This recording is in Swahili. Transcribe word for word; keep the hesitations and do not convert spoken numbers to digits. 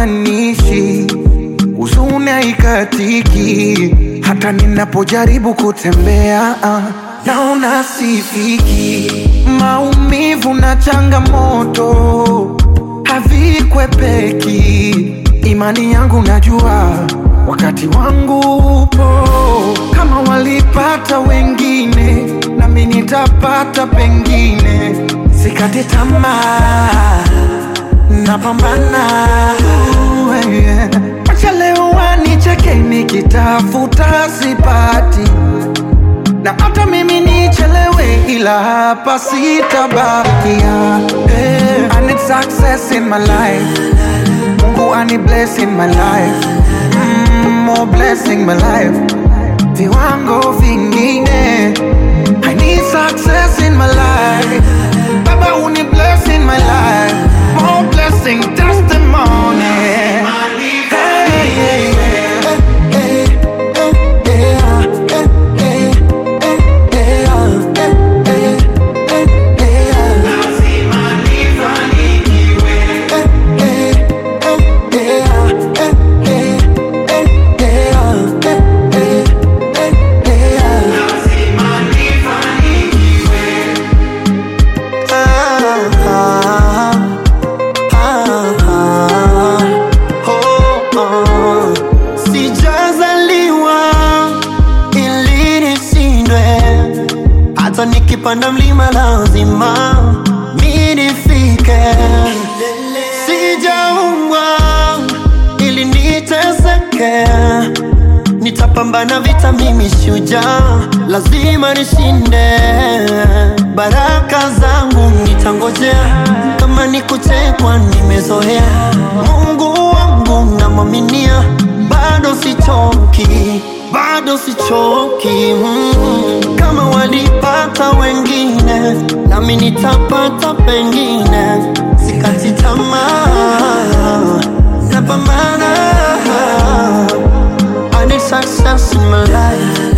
hazifananishi, huzuni haikatiki. Hata ninapojaribu kutembea naona sifiki. Maumivu na changamoto havikwepeki. Imani yangu najua wakati wangu upo. Kama walipata wengine, nami nitapata pengine. Sikati tamaa, napambana. Acha leo wanicheke nikitafuta sipati, na hata mimi nichelewe ila hapa sitabakia. Hey, I need success in my life. Mungu ani bless in my life. mm, More blessing my life. Viwango vingine. I need success in my life. Baba uni bless in my life. More blessing, testimony. Hey, hey, hey. Nikipanda mlima lazima mimi nifike. Sijaumbwa ili niteseke, nitapambana vita mimi shujaa, lazima nishinde. Baraka zangu nitangojea, kama nikuchekwa nimezoea. Mungu wangu namwaminia, bado sichoki, bado sichoki. mm. Kama walipata wengine, nami nitapata pengine. Sikati tamaa, napambana. I need success in my life.